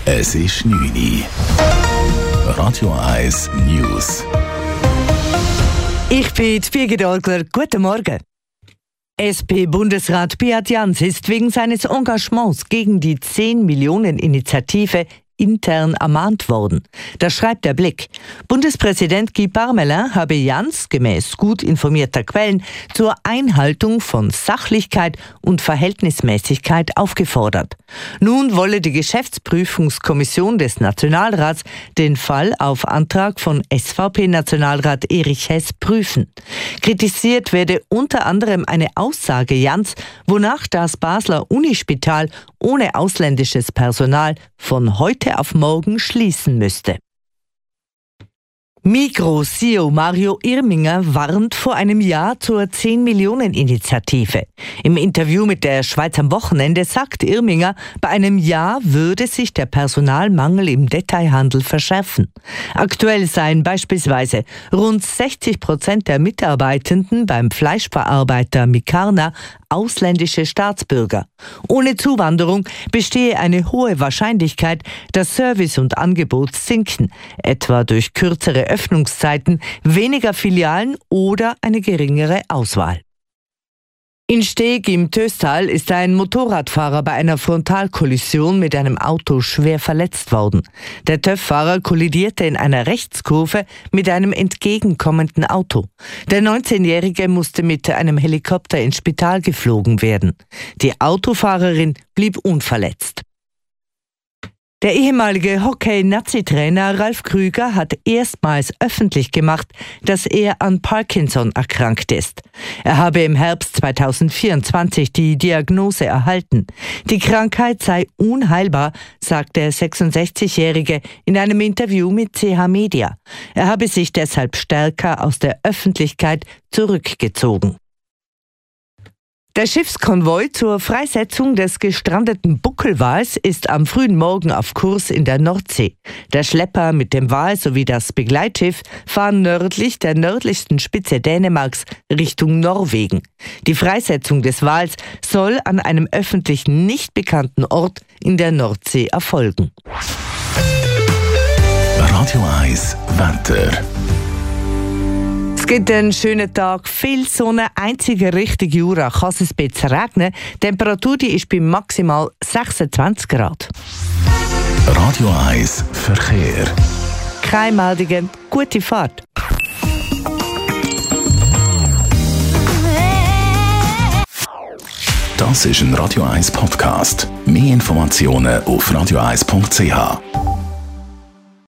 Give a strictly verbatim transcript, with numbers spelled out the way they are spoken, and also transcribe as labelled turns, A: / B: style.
A: Es ist neun Uhr. Radio eins News.
B: Ich bin Birgit Olgler. Guten Morgen. S P-Bundesrat Beat Jans ist wegen seines Engagements gegen die zehn-Millionen-Initiative intern ermahnt worden. Das schreibt der Blick. Bundespräsident Guy Parmelin habe Jans, gemäß gut informierter Quellen, zur Einhaltung von Sachlichkeit und Verhältnismäßigkeit aufgefordert. Nun wolle die Geschäftsprüfungskommission des Nationalrats den Fall auf Antrag von S V P-Nationalrat Erich Hess prüfen. Kritisiert werde unter anderem eine Aussage Jans, wonach das Basler Unispital ohne ausländisches Personal von heute auf morgen schließen müsste. Migros C E O Mario Irminger warnt vor einem Ja zur zehn-Millionen-Initiative. Im Interview mit der Schweiz am Wochenende sagt Irminger, bei einem Ja würde sich der Personalmangel im Detailhandel verschärfen. Aktuell seien beispielsweise rund sechzig Prozent der Mitarbeitenden beim Fleischverarbeiter Micarna ausländische Staatsbürger. Ohne Zuwanderung bestehe eine hohe Wahrscheinlichkeit, dass Service und Angebot sinken, etwa durch kürzere Öffnungszeiten, weniger Filialen oder eine geringere Auswahl. In Steg im Töstal ist ein Motorradfahrer bei einer Frontalkollision mit einem Auto schwer verletzt worden. Der TÜV-Fahrer kollidierte in einer Rechtskurve mit einem entgegenkommenden Auto. Der neunzehnjährige musste mit einem Helikopter ins Spital geflogen werden. Die Autofahrerin blieb unverletzt. Der ehemalige Hockey-Nazi-Trainer Ralf Krüger hat erstmals öffentlich gemacht, dass er an Parkinson erkrankt ist. Er habe im Herbst zweitausendvierundzwanzig die Diagnose erhalten. Die Krankheit sei unheilbar, sagt der sechsundsechzigjährige in einem Interview mit C H Media. Er habe sich deshalb stärker aus der Öffentlichkeit zurückgezogen. Der Schiffskonvoi zur Freisetzung des gestrandeten Buckelwals ist am frühen Morgen auf Kurs in der Nordsee. Der Schlepper mit dem Wal sowie das Begleitschiff fahren nördlich der nördlichsten Spitze Dänemarks Richtung Norwegen. Die Freisetzung des Wals soll an einem öffentlich nicht bekannten Ort in der Nordsee erfolgen.
A: Radio eins Wetter.
B: Es gibt einen schönen Tag, viel Sonne, einzige Richtung Jura kann es ein bisschen regnen. Die Temperatur die ist bei maximal sechsundzwanzig Grad.
A: Radio eins Verkehr.
B: Keine Meldungen, gute Fahrt.
A: Das ist ein Radio eins Podcast. Mehr Informationen auf radio eins punkt c h.